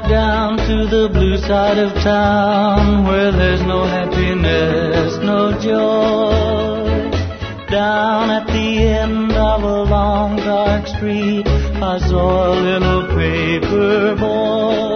down to the blue side of town, where there's no happiness, no joy. Down at the end of a long dark street, I saw a little paper boy.